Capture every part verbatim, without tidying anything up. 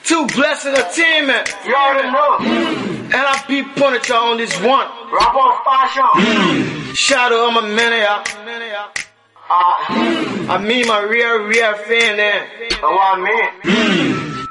Two blessing a team, man. You already know. And I be Punisher on this one. Rap on fashion. Shout out my man, y'all. Uh, I mean my real, real fan there. That's what I mean.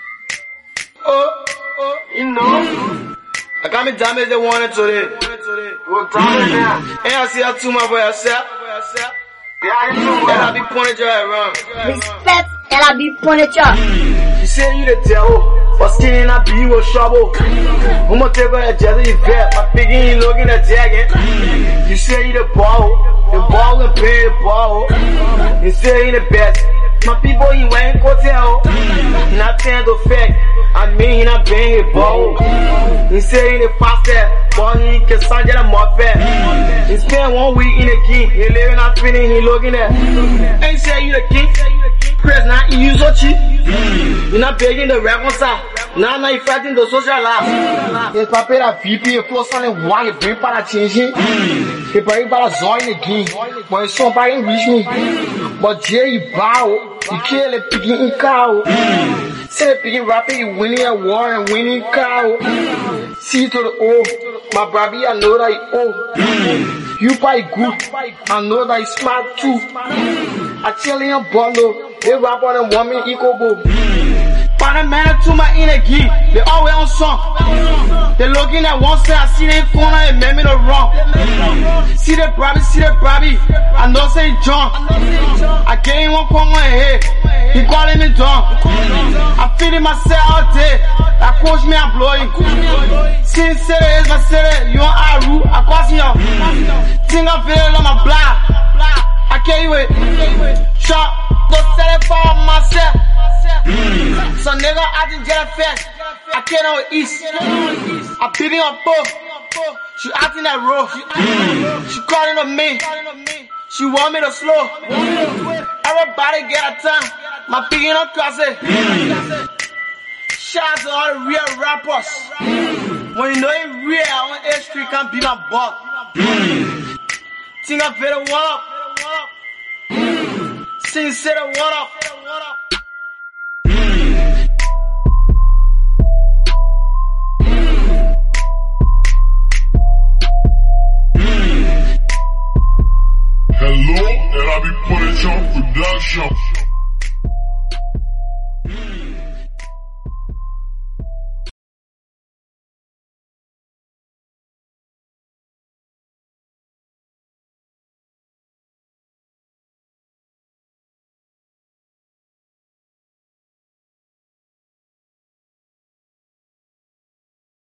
Oh, oh, You know. I got me damage they wanted today. What time is that? And I see how two my boy I said. Yeah, you too, And I man. be Punisher around. Respect and I be Punisher. You say you the devil, but skinny not be with trouble. I'ma take on that jelly vet, my piggy ain't looking at jagging. You say you the ball, the ball and pay the ball. You say you the best, my people you ain't go tell. Not saying the fact, I mean he not being his ball. You say you the faster, but he can sound get a more fat. He spent one week in the king, he living out feeling he looking at. Ain't say you the king. Chris, not you use or cheap. You're not begging the reconcile. Now, now you're fighting the social life. It's pas pela V P, il faut s'en aller voir, il bring para changer. Il bring para join again. But it's so bad in reach me. But Jay, you bow. You kill it, picking in cow. Say the picking rapping, you winning a war and winning cow. C to the O. My brother, I know that you owe. You buy good. I know that you smart too. I tell you, bundle. They rap on a woman, equal boo. Find a man to my inner geek. They always on song. They looking at one side, I see them corner and make me the wrong. See the Bobby, see the Bobby. I know say John. I gave him one corner head. He calling me John. I feel it myself all day. I coach me, I blow him. Since city is my city, you on Aru, I cost me up. Think I feel it on my block. I can't wait. Shot. Don't sell it for myself. So nigga, I didn't get a fast. I can't on east. I beat it on both. She acting that rough. She calling on me. She want me to slow. Everybody get a time. My picking on closet. Shout out to all the real rappers. When you know it's real, on H Street can't be my boss. Think I better one up. Sing, say the what up.